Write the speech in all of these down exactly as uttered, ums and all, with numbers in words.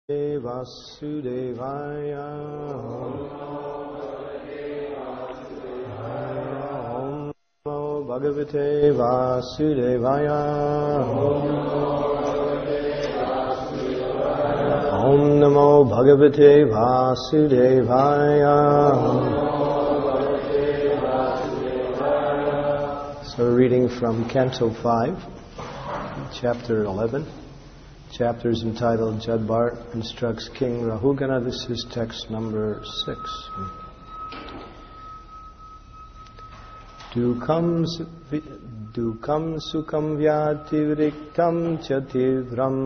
Vasudevaya. Om Namo Bhagavate Vasudevaya. Om Namo Bhagavate Vasudevaya. So reading from Canto five, Chapter eleven. Chapter is entitled Jadbharat Instructs King Rahugana. This is text number six. Dukam Dukam Sukham Vyatiriktam Chativram.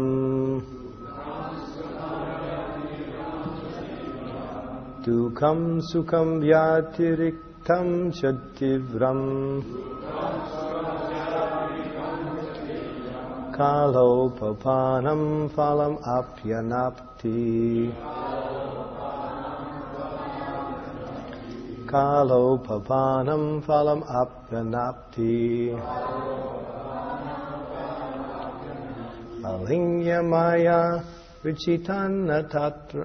Dukam Sukham Vyatiriktam Chativram. Kalo papanam phalam apyanapti. Kalo papanam phalam apyanapti. Alingya maya vichitana tatra.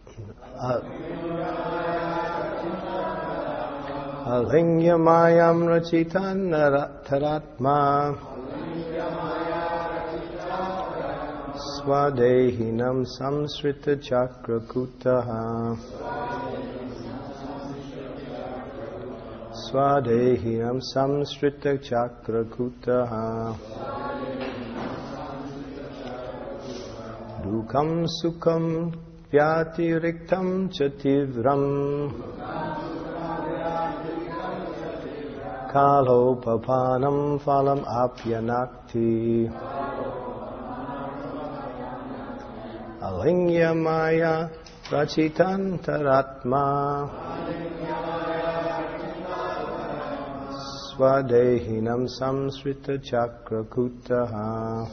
Alingya mayam rachitana taratma. Swadehinam samsrita chakrakutaha. Swadehinam samsrita chakrakutaha. Dukam sukham vyatiriktam chativram. Kalo papanam phalam apyanakti. Alingya maya rachitantaratma. Swadehinam samsrita chakrakutaha.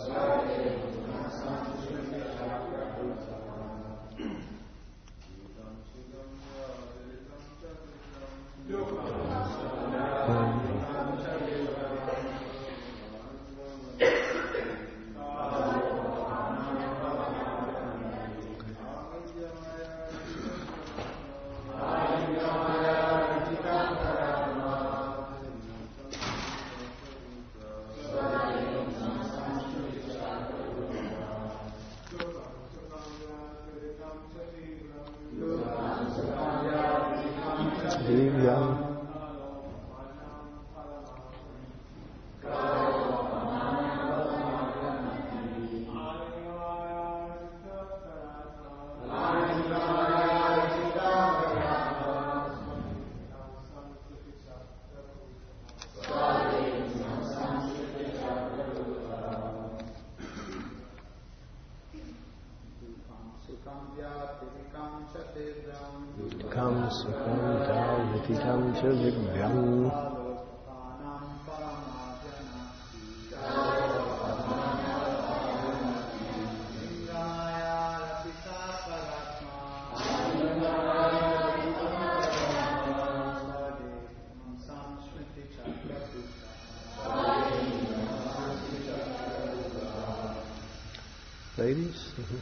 Ladies? Mm-hmm.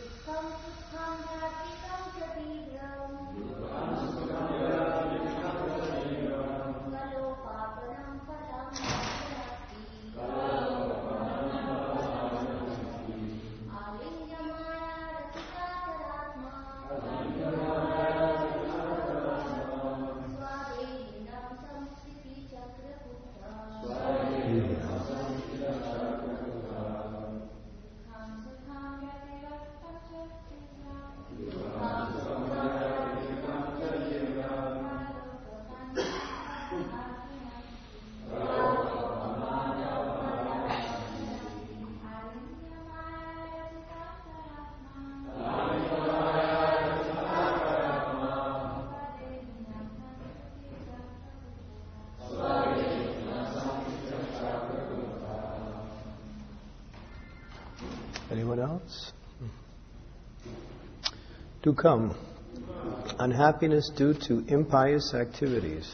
Anyone else? Dukam, unhappiness due to impious activities.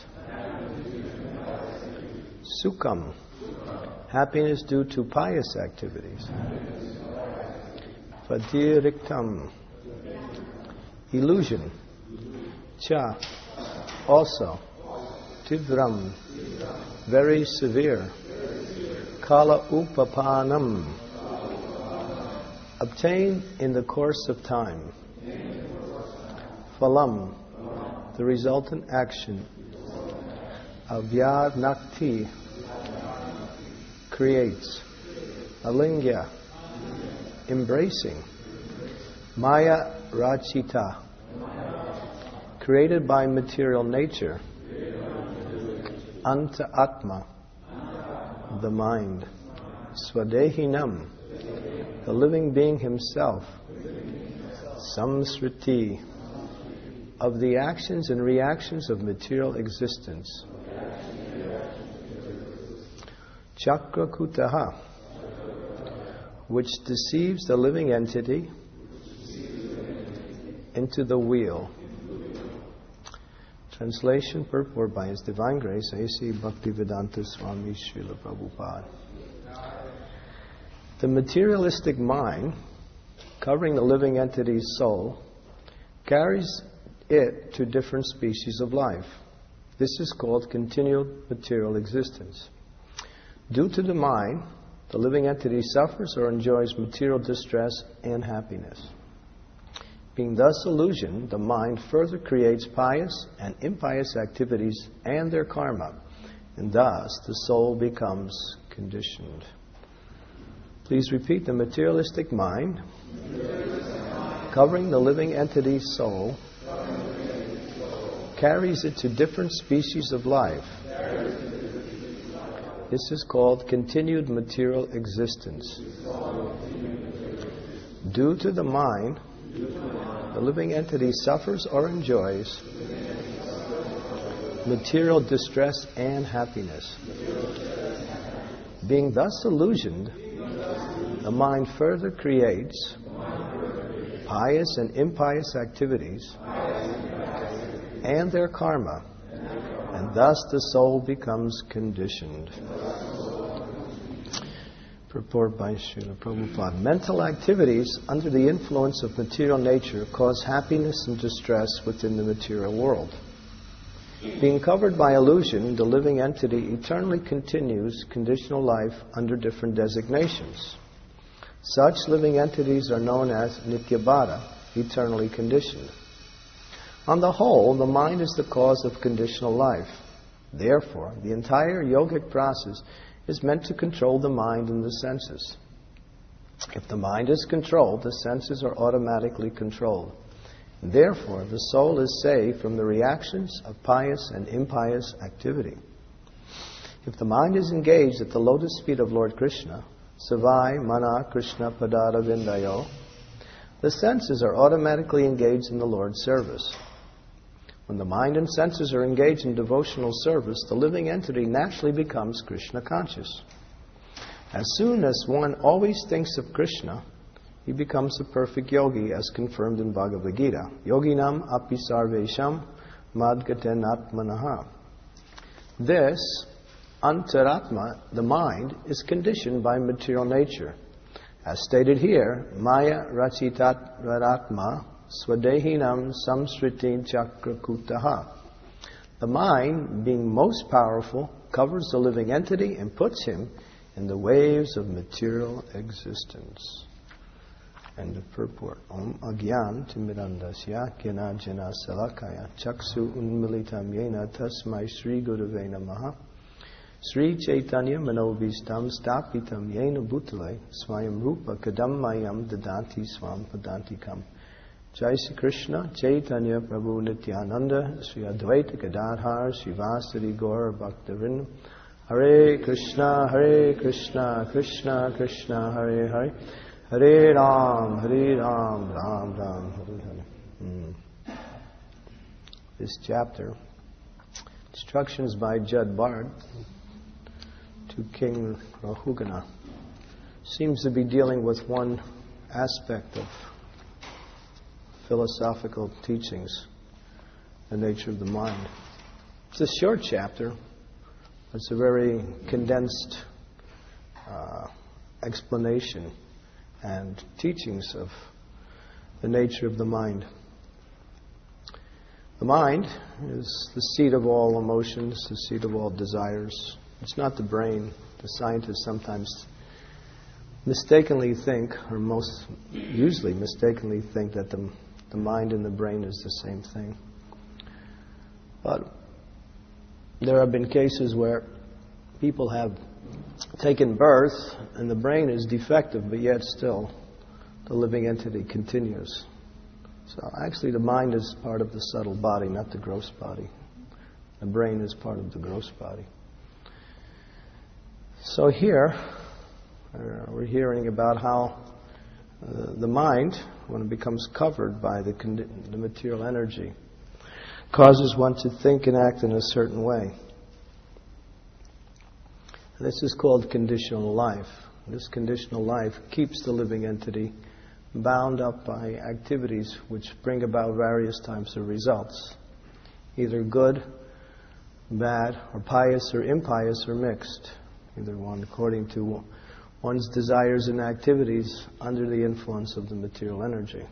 Sukham, happiness due to pious activities. Vatiriktam, illusion. Cha, also. Tivram, very severe. Kala upapanam, obtained in the course of time. Phalam, the resultant action. Avyadnakti, creates. Alingya, embracing. Maya rachita, created by material nature. Anta atma, the mind. Swadehinam, the living being himself. Samsriti, of the actions and reactions of material existence. Chakrakutaha, which deceives the living entity into the wheel. Translation, purport by His Divine Grace, A C Bhaktivedanta Swami Srila Prabhupada. The materialistic mind, covering the living entity's soul, carries it to different species of life. This is called continued material existence. Due to the mind, the living entity suffers or enjoys material distress and happiness. Being thus illusioned, the mind further creates pious and impious activities and their karma, and thus the soul becomes conditioned. Please repeat: the materialistic mind, covering the living entity's soul, carries it to different species of life. This is called continued material existence. Due to the mind, the living entity suffers or enjoys material distress and happiness. Being thus illusioned, the mind further creates pious and impious activities and their karma, and thus the soul becomes conditioned. Purport by Srila Prabhupada. Mental activities under the influence of material nature cause happiness and distress within the material world. Being covered by illusion, the living entity eternally continues conditional life under different designations. Such living entities are known as Nityabhara, eternally conditioned. On the whole, the mind is the cause of conditional life. Therefore, the entire yogic process is meant to control the mind and the senses. If the mind is controlled, the senses are automatically controlled. Therefore, the soul is saved from the reactions of pious and impious activity. If the mind is engaged at the lotus feet of Lord Krishna, Savai Mana Krishna Padara Vindayo, the senses are automatically engaged in the Lord's service. When the mind and senses are engaged in devotional service, the living entity naturally becomes Krishna conscious. As soon as one always thinks of Krishna, he becomes a perfect yogi, as confirmed in Bhagavad Gita. Yoginam api sarvesham madgaten atmanaha. This antaratma, the mind, is conditioned by material nature. As stated here, Maya rachitat raratma swadehinam samsritin chakrakutaha. The mind, being most powerful, covers the living entity and puts him in the waves of material existence. And the purport. Om agyan timirandasya gyanajana salakaya chaksu unmilitam yena tasmai sri gurave namaha Sri Chaitanya Manobhistam Stapitam Yena Bhutale Swayam Rupa Kadam Mayam Dadanti Swam Padantikam. Jai Sri Krishna Chaitanya Prabhu Nityananda Sri Advaita Gadadhar Srivasari Gaur Bhaktavrindam. Hare Krishna Hare Krishna Krishna Krishna Hare Hare Hare Ram Hare Ram Ram Ram Hare Hare. Mm. This chapter, instructions by Jad Bard to King Rahugana, seems to be dealing with one aspect of philosophical teachings, the nature of the mind. It's a short chapter. It's a very condensed uh, explanation and teachings of the nature of the mind. The mind is the seat of all emotions, the seat of all desires. It's not the brain. The scientists sometimes mistakenly think, or most usually mistakenly think, that the, the mind and the brain is the same thing. But there have been cases where people have taken birth and the brain is defective, but yet still the living entity continues. So actually the mind is part of the subtle body, not the gross body. The brain is part of the gross body. So here, uh, we're hearing about how uh, the mind, when it becomes covered by the, condi- the material energy, causes one to think and act in a certain way. This is called conditional life. This conditional life keeps the living entity bound up by activities which bring about various types of results, either good, bad, or pious or impious or mixed, either one according to one's desires and activities under the influence of the material energy.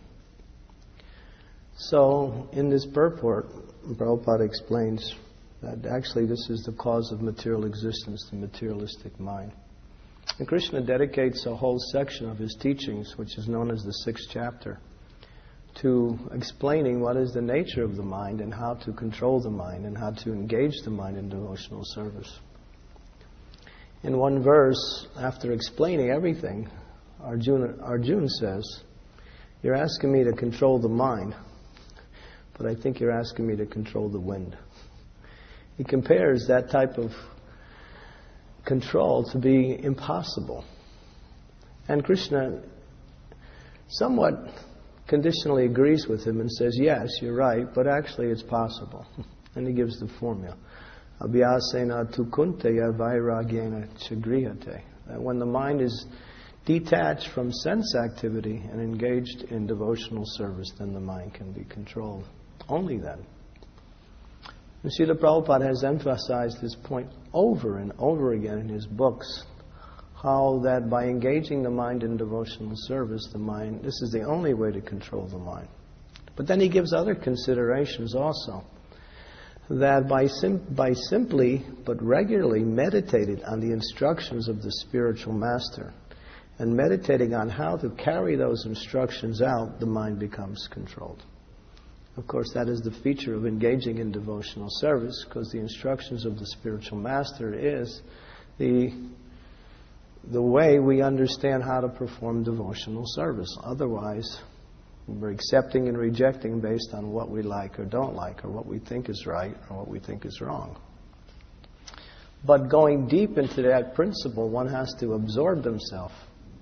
So, in this purport, Prabhupada explains that actually this is the cause of material existence, the materialistic mind. And Krishna dedicates a whole section of his teachings, which is known as the sixth chapter, to explaining what is the nature of the mind and how to control the mind and how to engage the mind in devotional service. In one verse, after explaining everything, Arjuna, Arjuna says, "You're asking me to control the mind, but I think you're asking me to control the wind." He compares that type of control to be impossible. And Krishna somewhat conditionally agrees with him and says, yes, you're right, but actually it's possible. And he gives the formula. Abhyasena tu kunteya vairagyena chagrihate. That when the mind is detached from sense activity and engaged in devotional service, then the mind can be controlled. Only then. And Srila Prabhupada has emphasized this point over and over again in his books, how that by engaging the mind in devotional service, the mind, this is the only way to control the mind. But then he gives other considerations also, that by, sim- by simply but regularly meditating on the instructions of the spiritual master and meditating on how to carry those instructions out, the mind becomes controlled. Of course, that is the feature of engaging in devotional service, because the instructions of the spiritual master is the, the way we understand how to perform devotional service. Otherwise, we're accepting and rejecting based on what we like or don't like, or what we think is right or what we think is wrong. But going deep into that principle, one has to absorb himself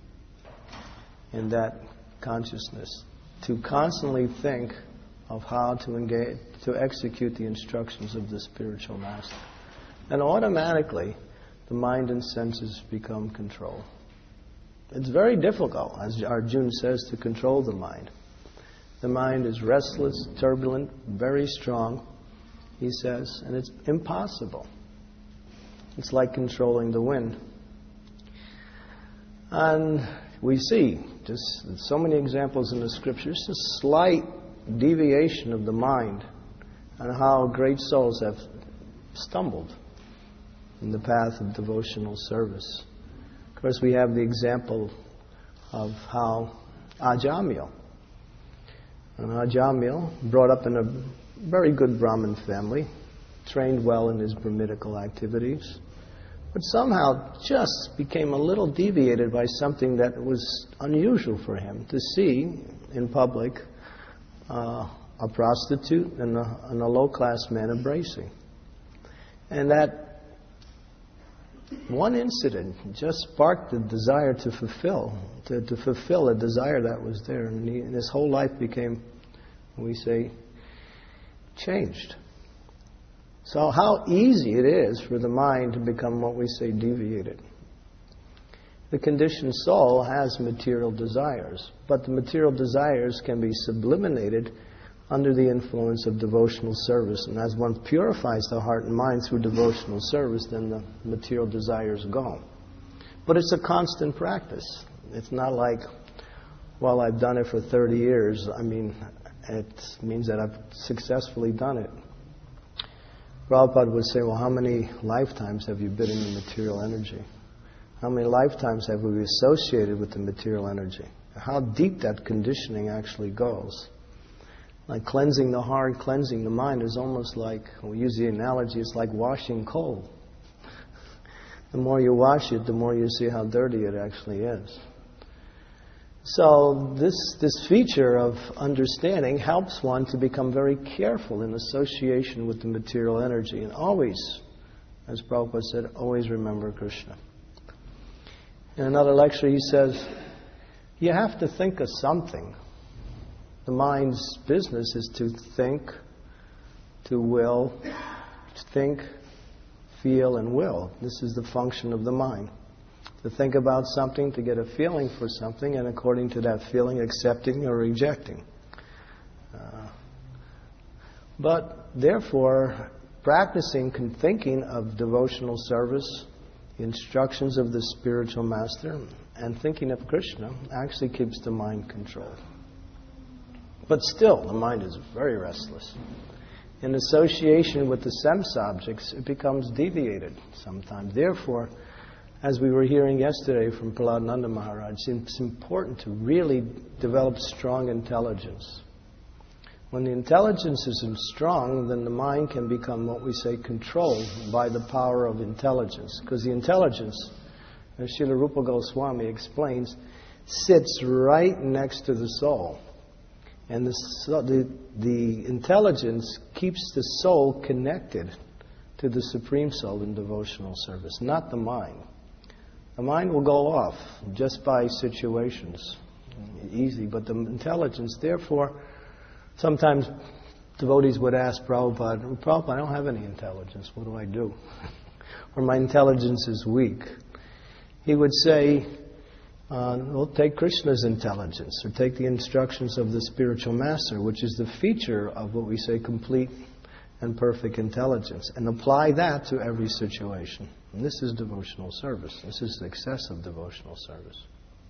in that consciousness, to constantly think of how to engage, to execute the instructions of the spiritual master. And automatically, the mind and senses become controlled. It's very difficult, as Arjuna says, to control the mind. The mind is restless, turbulent, very strong, he says, and it's impossible. It's like controlling the wind. And we see just so many examples in the scriptures, a slight deviation of the mind, and how great souls have stumbled in the path of devotional service. Of course, we have the example of how Ajamil, and Ajamil, brought up in a very good Brahmin family, trained well in his Brahminical activities, but somehow just became a little deviated by something that was unusual for him to see in public. Uh, a prostitute and a, and a low-class man embracing. And that one incident just sparked the desire to fulfill, to, to fulfill a desire that was there. And, he, and his whole life became, we say, changed. So how easy it is for the mind to become what we say deviated. The conditioned soul has material desires, but the material desires can be sublimated under the influence of devotional service. And as one purifies the heart and mind through devotional service, then the material desires go. But it's a constant practice. It's not like, well, I've done it for thirty years. I mean, it means that I've successfully done it. Prabhupada would say, well, how many lifetimes have you been in the material energy? How many lifetimes have we associated with the material energy? How deep that conditioning actually goes. Like cleansing the heart, cleansing the mind is almost like, we use the analogy, it's like washing coal. The more you wash it, the more you see how dirty it actually is. So this, this feature of understanding helps one to become very careful in association with the material energy. And always, as Prabhupada said, always remember Krishna. In another lecture he says, you have to think of something. The mind's business is to think, to will, to think, feel, and will. This is the function of the mind. To think about something, to get a feeling for something, and according to that feeling, accepting or rejecting. Uh, but therefore, practicing and thinking of devotional service, the instructions of the spiritual master, and thinking of Krishna actually keeps the mind controlled. But still, the mind is very restless. In association with the sense objects, it becomes deviated sometimes. Therefore, as we were hearing yesterday from Prahladnanda Maharaj, it's important to really develop strong intelligence. When the intelligence isn't strong, then the mind can become what we say controlled by the power of intelligence. Because the intelligence, as Srila Rupa Goswami explains, sits right next to the soul. And the, the, the intelligence keeps the soul connected to the Supreme Soul in devotional service, not the mind. The mind will go off just by situations, easy, but the intelligence, therefore, sometimes devotees would ask Prabhupada, Prabhupada, I don't have any intelligence, what do I do? Or my intelligence is weak. He would say, uh, well, take Krishna's intelligence, or take the instructions of the spiritual master, which is the feature of what we say complete and perfect intelligence, and apply that to every situation. And this is devotional service. This is the excess of devotional service.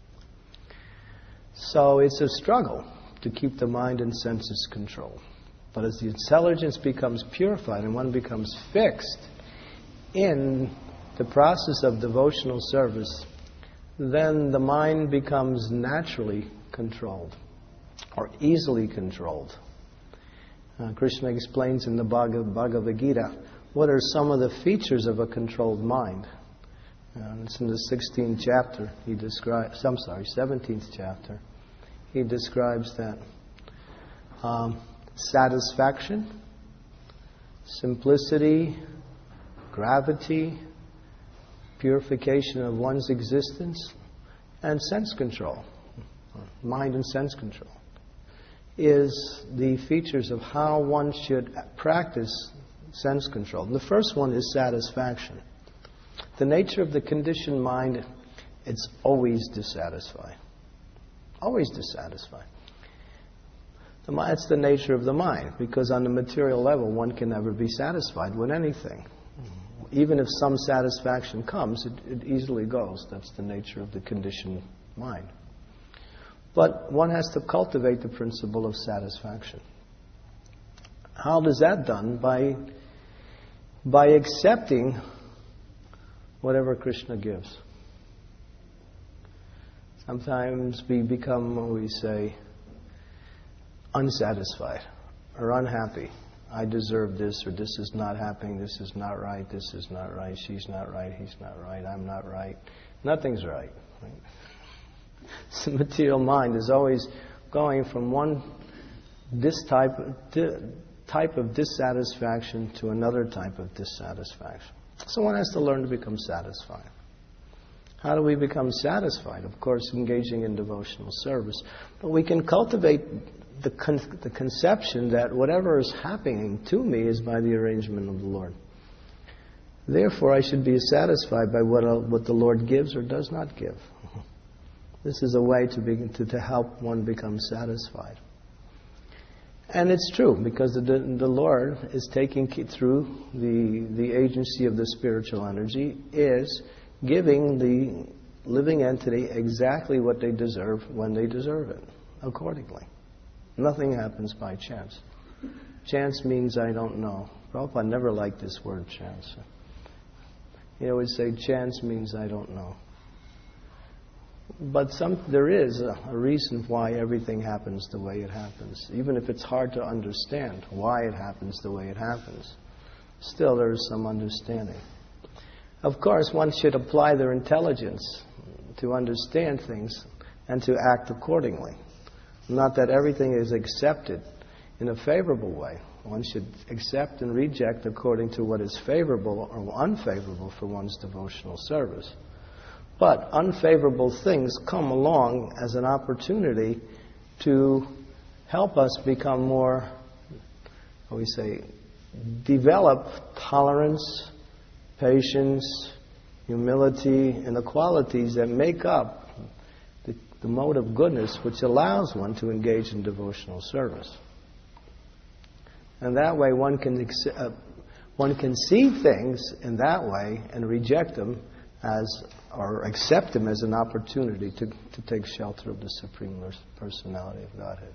So it's a struggle to keep the mind and senses controlled. But as the intelligence becomes purified and one becomes fixed in the process of devotional service, then the mind becomes naturally controlled or easily controlled. Uh, Krishna explains in the Bhagavad, Bhagavad Gita what are some of the features of a controlled mind. And it's in the sixteenth chapter. He describes. I'm sorry, seventeenth chapter. He describes that um, satisfaction, simplicity, gravity, purification of one's existence, and sense control, mind and sense control, is the features of how one should practice sense control. And the first one is satisfaction. The nature of the conditioned mind, it's always dissatisfied. Always dissatisfied. The mind, it's the nature of the mind, because on the material level, one can never be satisfied with anything. Even if some satisfaction comes, it, it easily goes. That's the nature of the conditioned mind. But one has to cultivate the principle of satisfaction. How is that done? By, by accepting whatever Krishna gives. Sometimes we become, what we say, unsatisfied or unhappy. I deserve this, or this is not happening, this is not right, this is not right, she's not right, he's not right, I'm not right. Nothing's right. right? The material mind is always going from one this type, type of dissatisfaction to another type of dissatisfaction. So one has to learn to become satisfied. How do we become satisfied? Of course, engaging in devotional service. But we can cultivate the, con- the conception that whatever is happening to me is by the arrangement of the Lord. Therefore, I should be satisfied by what, uh, what the Lord gives or does not give. This is a way to, be, to, to help one become satisfied. And it's true, because the, the Lord is taking through the, the agency of the spiritual energy, is giving the living entity exactly what they deserve when they deserve it, accordingly. Nothing happens by chance. Chance means I don't know. Prabhupada never liked this word chance. He always say chance means I don't know. But some, there is a, a reason why everything happens the way it happens. Even if it's hard to understand why it happens the way it happens, still there is some understanding. Of course, one should apply their intelligence to understand things and to act accordingly. Not that everything is accepted in a favorable way. One should accept and reject according to what is favorable or unfavorable for one's devotional service. But unfavorable things come along as an opportunity to help us become more, how we say, develop tolerance, patience, humility, and the qualities that make up the, the mode of goodness which allows one to engage in devotional service. And that way one can, uh, one can see things in that way and reject them as, or accept them as an opportunity to, to take shelter of the Supreme Personality of Godhead.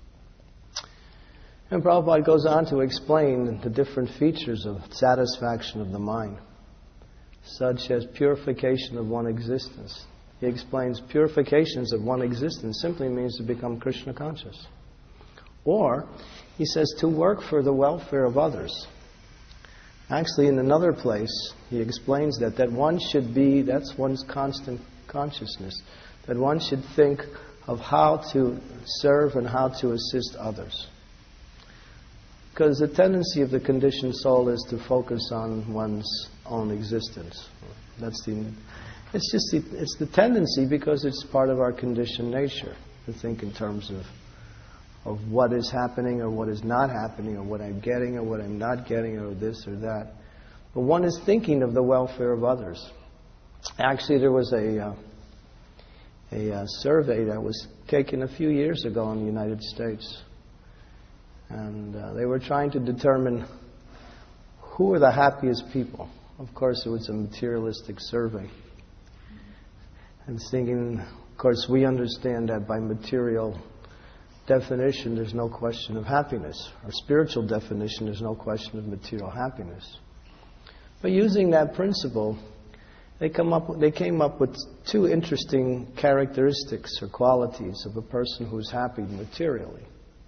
And Prabhupada goes on to explain the different features of satisfaction of the mind, such as purification of one existence. He explains purifications of one existence simply means to become Krishna conscious. Or, he says, to work for the welfare of others. Actually, in another place, he explains that, that one should be, that's one's constant consciousness, that one should think of how to serve and how to assist others. Because the tendency of the conditioned soul is to focus on one's own existence. That's the, it's just the, it's the tendency because it's part of our conditioned nature to think in terms of of what is happening or what is not happening or what I'm getting or what I'm not getting or this or that. But one is thinking of the welfare of others. Actually, there was a, uh, a uh, survey that was taken a few years ago in the United States. And uh, they were trying to determine who are the happiest people. Of course, it was a materialistic survey. And thinking, of course, we understand that by material definition, there's no question of happiness. Or spiritual definition, there's no question of material happiness. But using that principle, they come up. They came up with two interesting characteristics or qualities of a person who's happy materially.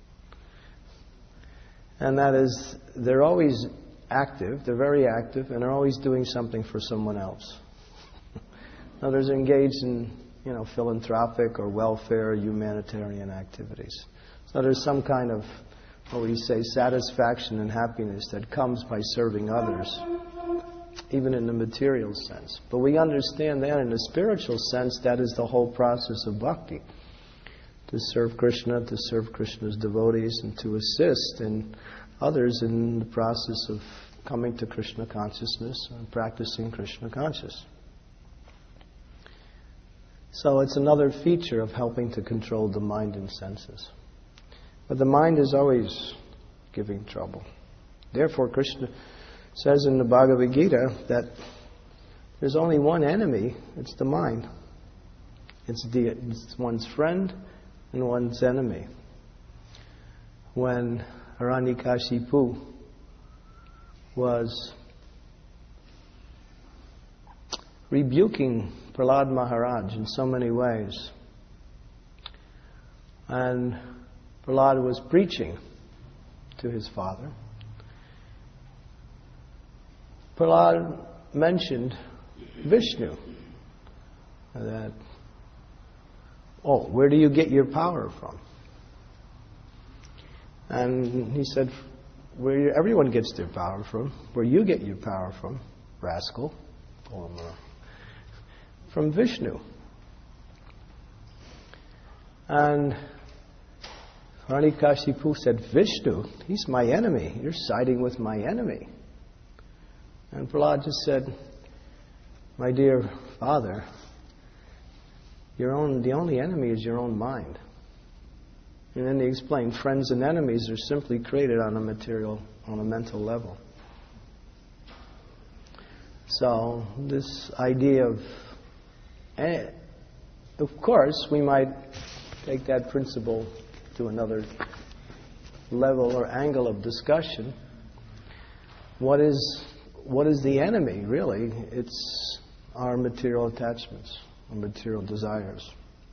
And that is, they're always active, they're very active, and they're always doing something for someone else. Now, they're engaged in, you know, philanthropic or welfare or humanitarian activities. So there's some kind of, what we say, satisfaction and happiness that comes by serving others, even in the material sense. But we understand that in the spiritual sense, that is the whole process of bhakti. To serve Krishna, to serve Krishna's devotees, and to assist in others in the process of coming to Krishna consciousness and practicing Krishna consciousness. So it's another feature of helping to control the mind and senses. But the mind is always giving trouble. Therefore, Krishna says in the Bhagavad Gita that there's only one enemy, it's the mind. It's, the, it's one's friend and one's enemy. When Hiranyakashipu was rebuking Prahlad Maharaj in so many ways, and Prahlad was preaching to his father, Prahlad mentioned Vishnu. That, oh, where do you get your power from? And he said, where you, everyone gets their power from. Where you get your power from, rascal, or from Vishnu. And Hiranyakashipu said, Vishnu, he's my enemy. You're siding with my enemy. And Prahlad just said, my dear father, your own, the only enemy is your own mind. And then he explained, friends and enemies are simply created on a material, on a mental level. So this idea of, eh, of course, we might take that principle to another level or angle of discussion, what is what is the enemy, really? It's our material attachments, our material desires,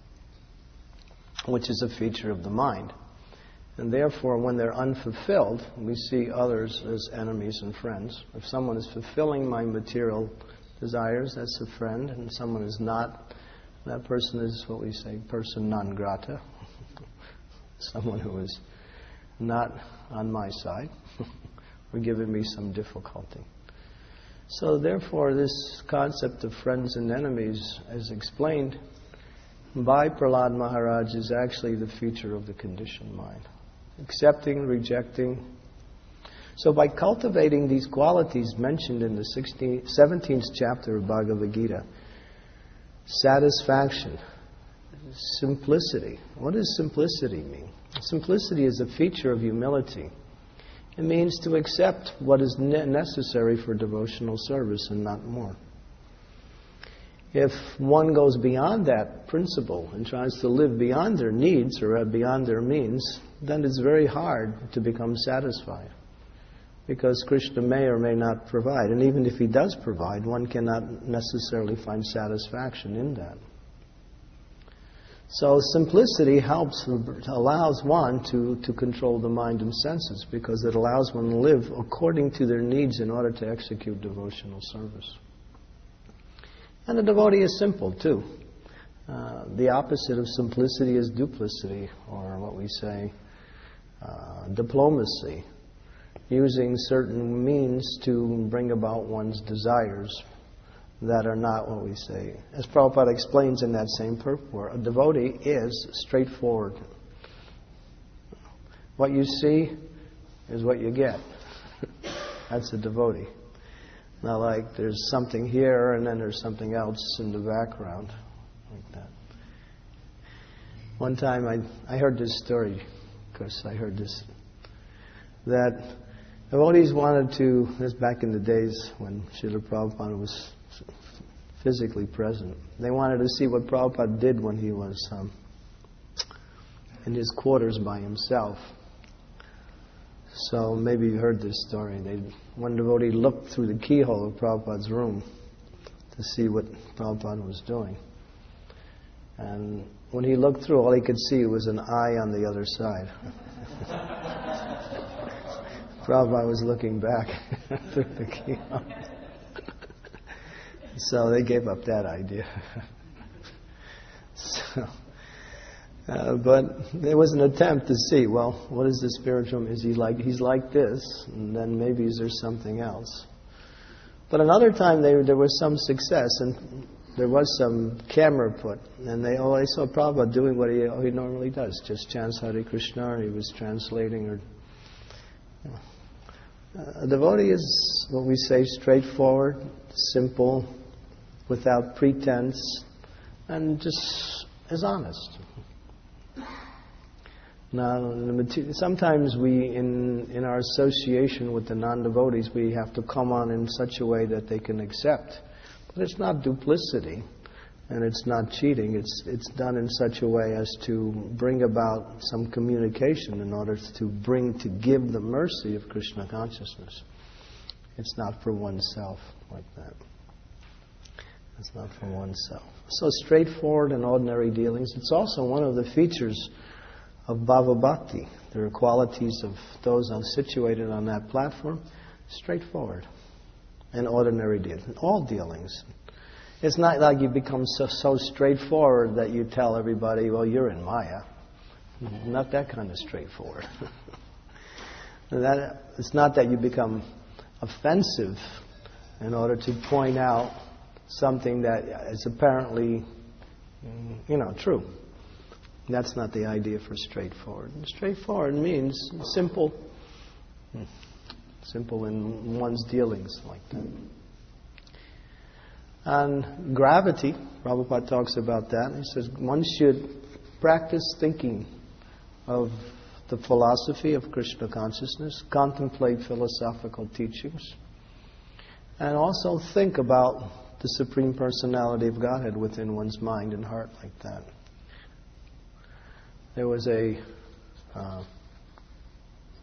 which is a feature of the mind. And therefore, when they're unfulfilled, we see others as enemies and friends. If someone is fulfilling my material desires, that's a friend, and someone is not, that person is what we say, person non grata, someone who is not on my side, or giving me some difficulty. So therefore, this concept of friends and enemies, as explained by Prahlad Maharaj, is actually the feature of the conditioned mind. Accepting, rejecting. So by cultivating these qualities mentioned in the sixteenth, seventeenth chapter of Bhagavad Gita, satisfaction, simplicity. What does simplicity mean? Simplicity is a feature of humility. It means to accept what is ne- necessary for devotional service and not more. If one goes beyond that principle and tries to live beyond their needs or beyond their means, then it's very hard to become satisfied. Because Krishna may or may not provide. And even if he does provide, one cannot necessarily find satisfaction in that. So simplicity helps, allows one to, to control the mind and senses, because it allows one to live according to their needs in order to execute devotional service. And the devotee is simple too. Uh, the opposite of simplicity is duplicity, or what we say, uh, diplomacy, using certain means to bring about one's desires that are not what we say. As Prabhupada explains in that same purport, a devotee is straightforward. What you see is what you get. That's a devotee. Not like there's something here and then there's something else in the background, like that. One time I I heard this story, because I heard this, that devotees wanted to, this back in the days when Srila Prabhupada was physically present, they wanted to see what Prabhupada did when he was um, in his quarters by himself. So maybe you heard this story. They, one devotee looked through the keyhole of Prabhupada's room to see what Prabhupada was doing. And when he looked through, all he could see was an eye on the other side. Prabhupada was looking back through the keyhole. So they gave up that idea. so, uh, but there was an attempt to see, well, what is the spiritual? Is he like he's like this, and then maybe is there something else? But another time they, there was some success, and there was some camera put, and they oh, they saw Prabhupada doing what he, he normally does, just chants Hare Krishna, and he was translating. Or you know. uh, a devotee is what we say, straightforward, simple, without pretense, and just is honest. Now, sometimes we, in in our association with the non-devotees, we have to come on in such a way that they can accept. But it's not duplicity, and it's not cheating. It's it's done in such a way as to bring about some communication in order to bring, to give the mercy of Krishna consciousness. It's not for oneself like that. It's not for oneself. So straightforward and ordinary dealings. It's also one of the features of Bhava Bhakti. There are qualities of those situated on that platform. Straightforward and ordinary dealings. All dealings. It's not like you become so, so straightforward that you tell everybody, well, you're in Maya. Not that kind of straightforward. that, it's not that you become offensive in order to point out something that is apparently, you know, true. That's not the idea for straightforward. Straightforward means simple, simple in one's dealings like that. And gravity, Prabhupada talks about that. He says one should practice thinking of the philosophy of Krishna consciousness, contemplate philosophical teachings, and also think about the Supreme Personality of Godhead within one's mind and heart like that. There was a uh,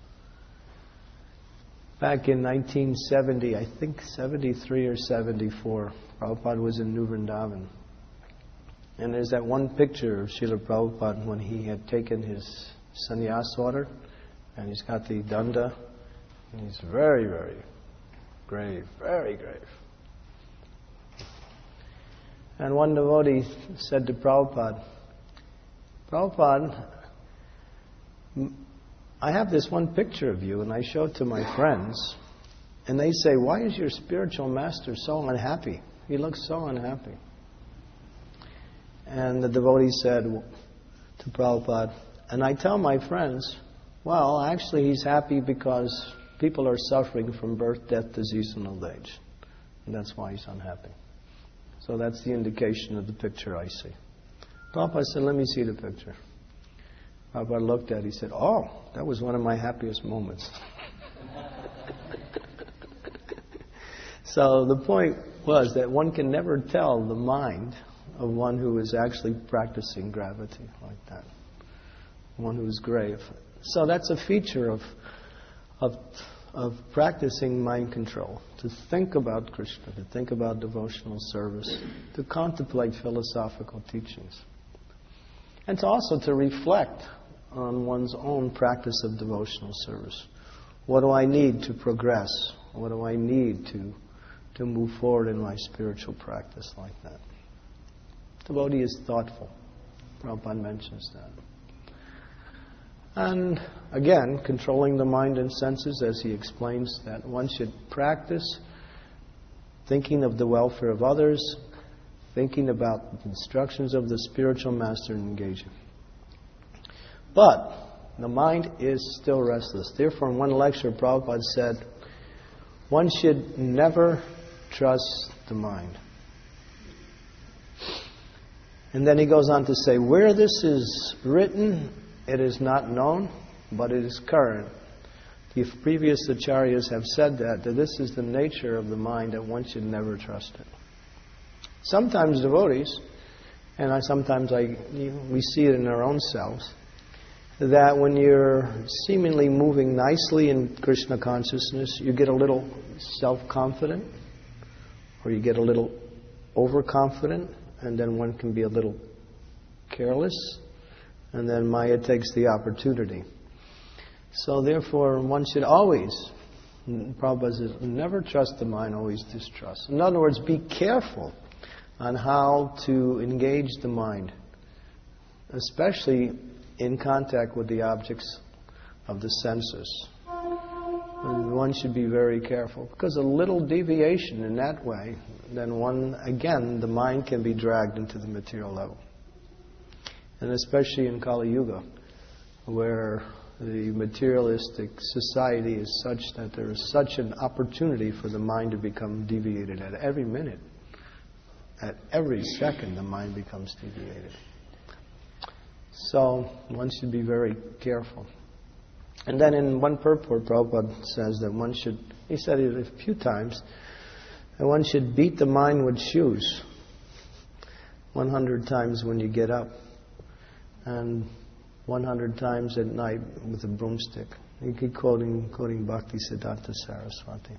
Back in nineteen seventy, I think seventy-three or seventy-four, Prabhupada was in New Vrindavan. And there's that one picture of Srila Prabhupada when he had taken his sannyas order, and he's got the danda, and he's very, very grave, very grave. And one devotee said to Prabhupada, Prabhupada, I have this one picture of you, and I show it to my friends, and they say, why is your spiritual master so unhappy? He looks so unhappy. And the devotee said to Prabhupada, and I tell my friends, well, actually he's happy because people are suffering from birth, death, disease, and old age. And that's why he's unhappy. So that's the indication of the picture I see. Prabhupada said, let me see the picture. Prabhupada looked at it, he said, oh, that was one of my happiest moments. So the point was that one can never tell the mind of one who is actually practicing gravity like that, one who is grave. So that's a feature of, of, of practicing mind control, to think about Krishna, to think about devotional service, to contemplate philosophical teachings, and to also to reflect on one's own practice of devotional service. What do I need to progress? What do I need to, to move forward in my spiritual practice like that? Devotee is thoughtful. Prabhupada mentions that. And again, controlling the mind and senses, as he explains, that one should practice thinking of the welfare of others, thinking about the instructions of the spiritual master, and engaging. But the mind is still restless. Therefore, in one lecture, Prabhupada said, one should never trust the mind. And then he goes on to say, where this is written, it is not known, but it is current. The previous acharyas have said that, that this is the nature of the mind, that one should never trust it. Sometimes devotees, and I, sometimes I, we see it in our own selves, that when you're seemingly moving nicely in Krishna consciousness, you get a little self-confident, or you get a little overconfident, and then one can be a little careless, and then Maya takes the opportunity. So therefore, one should always, Prabhupada says, never trust the mind, always distrust. In other words, be careful on how to engage the mind, especially in contact with the objects of the senses. And one should be very careful, because a little deviation in that way, then one, again, the mind can be dragged into the material level. And especially in Kali Yuga, where the materialistic society is such that there is such an opportunity for the mind to become deviated at every minute. At every second, the mind becomes deviated. So one should be very careful. And then in one purport, Prabhupada says that one should, he said it a few times, that one should beat the mind with shoes one hundred times when you get up, and one hundred times at night with a broomstick. You keep quoting, quoting Bhakti Siddhanta Saraswati.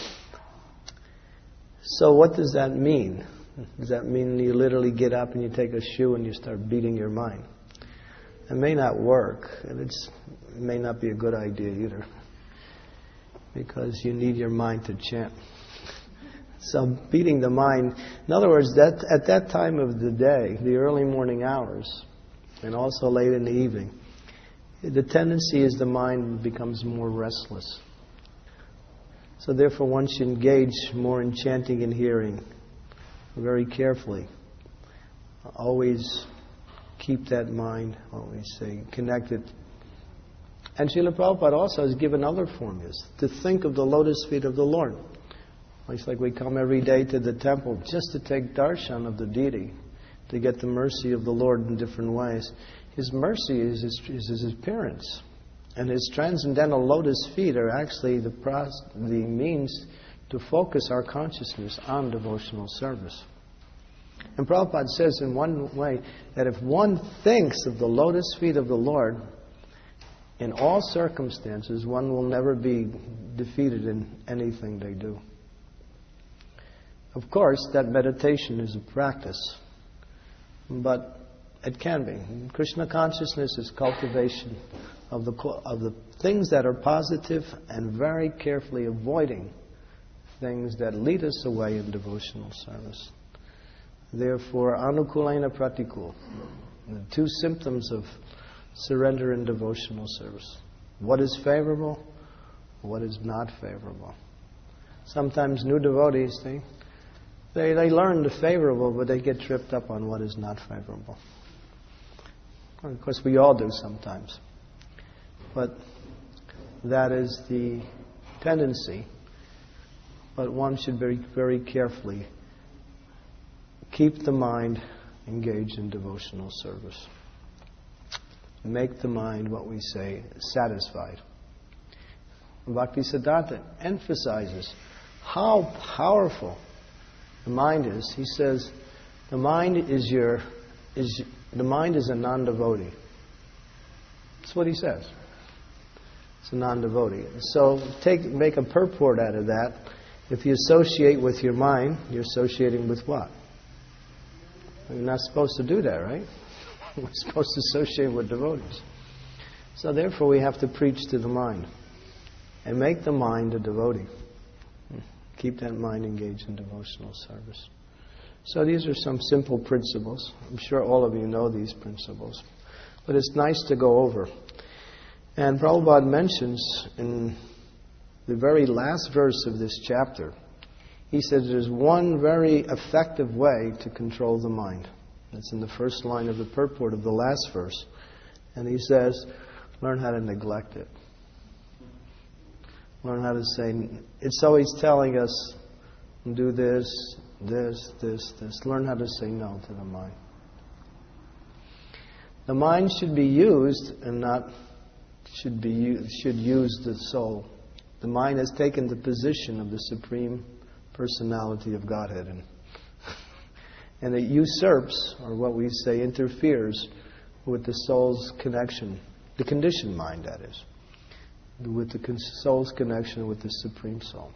So what does that mean? Does that mean you literally get up and you take a shoe and you start beating your mind? It may not work, and it's, it may not be a good idea either, because you need your mind to chant. So beating the mind, in other words, that at that time of the day, the early morning hours, and also late in the evening, the tendency is the mind becomes more restless. So therefore one should engage more in chanting and hearing very carefully. Always keep that mind, always say, connected. And Srila Prabhupada also has given other formulas to think of the lotus feet of the Lord. It's like we come every day to the temple just to take darshan of the deity, to get the mercy of the Lord in different ways. His mercy is his, is his appearance. And his transcendental lotus feet are actually the, pros, the means to focus our consciousness on devotional service. And Prabhupada says in one way that if one thinks of the lotus feet of the Lord, in all circumstances, one will never be defeated in anything they do. Of course, that meditation is a practice, but it can be. Krishna consciousness is cultivation of the of the things that are positive and very carefully avoiding things that lead us away in devotional service. Therefore, anukulena pratikul, the two symptoms of surrender in devotional service. What is favorable, what is not favorable. Sometimes new devotees, they, they, they learn the favorable, but they get tripped up on what is not favorable. Of course, we all do sometimes. But that is the tendency. But one should very, very carefully keep the mind engaged in devotional service. Make the mind, what we say, satisfied. Bhaktisiddhanta emphasizes how powerful the mind is. He says, the mind is your, is the mind is a non-devotee. That's what he says. It's a non-devotee. So take make a purport out of that. If you associate with your mind, you're associating with what? You're not supposed to do that, right? We're supposed to associate with devotees. So therefore we have to preach to the mind and make the mind a devotee. Keep that mind engaged in devotional service. So these are some simple principles. I'm sure all of you know these principles. But it's nice to go over. And Prabhupada mentions in the very last verse of this chapter, he says there's one very effective way to control the mind. It's in the first line of the purport of the last verse. And he says, learn how to neglect it. Learn how to say, it's always telling us, do this, this, this, this. Learn how to say no to the mind. The mind should be used and not should be used, should use the soul. The mind has taken the position of the Supreme Personality of Godhead. And, and it usurps, or what we say, interferes with the soul's connection, the conditioned mind, that is, with the con- soul's connection with the Supreme Soul.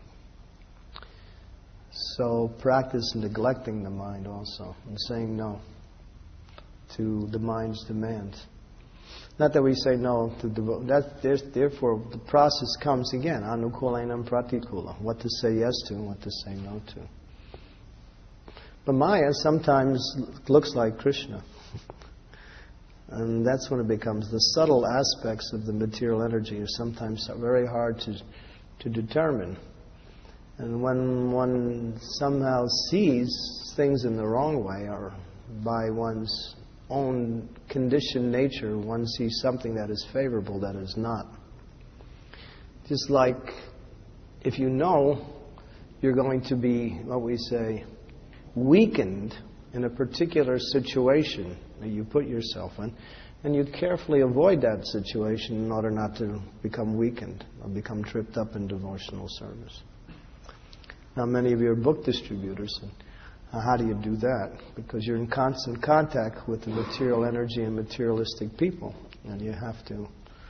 So practice neglecting the mind also, and saying no to the mind's demands. Not that we say no to devo- that. Therefore, the process comes again, anukulenam pratikula, what to say yes to and what to say no to. But Maya sometimes looks like Krishna. And that's when it becomes the subtle aspects of the material energy are sometimes very hard to, to determine. And when one somehow sees things in the wrong way, or by one's own conditioned nature, one sees something that is favorable that is not. Just like if you know you're going to be, what we say, weakened in a particular situation that you put yourself in, and you carefully avoid that situation in order not to become weakened or become tripped up in devotional service. Now, many of you are book distributors, and uh, how do you do that? Because you're in constant contact with the material energy and materialistic people, and you have to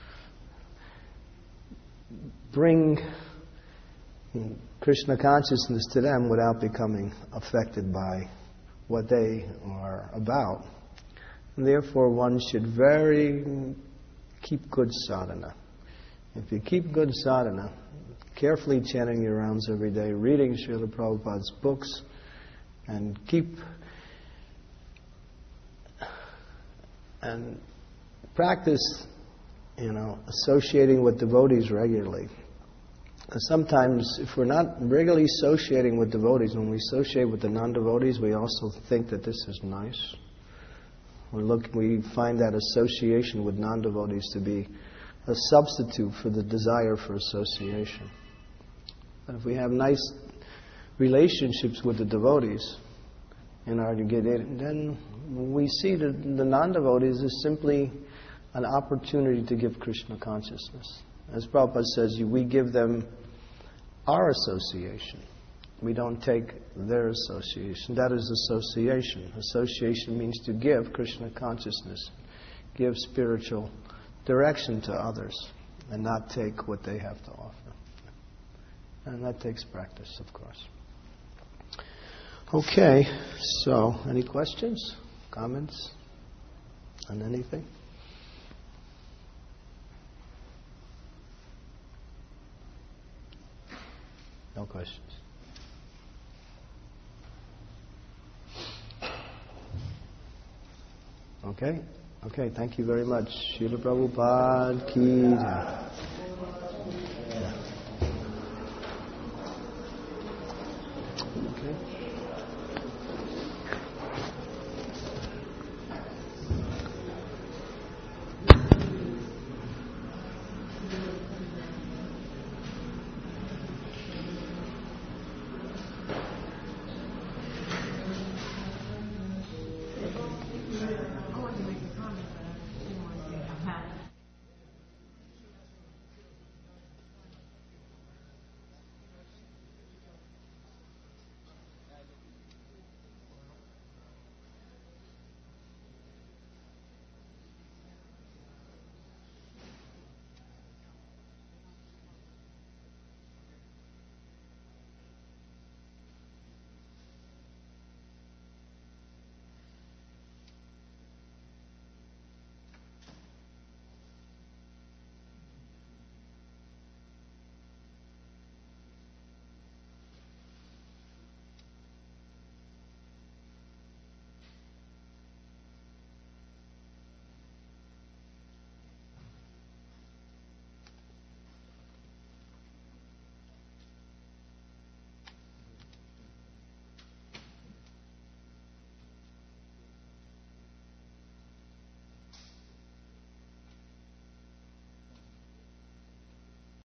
bring Krishna consciousness to them without becoming affected by what they are about. And therefore, one should very keep good sadhana. If you keep good sadhana, carefully chanting your rounds every day, reading Srila Prabhupada's books, and keep and practice, you know, associating with devotees regularly. Sometimes, if we're not regularly associating with devotees, when we associate with the non-devotees, we also think that this is nice. We look, we find that association with non-devotees to be a substitute for the desire for association. But if we have nice relationships with the devotees in order to get in, then we see that the non-devotees is simply an opportunity to give Krishna consciousness. As Prabhupada says, we give them our association. We don't take their association. That is association. Association means to give Krishna consciousness, give spiritual direction to others and not take what they have to offer. And that takes practice, of course. Okay, so any questions, comments on anything? No questions. Okay? Okay, thank you very much. Srila Prabhupada Ki Jai.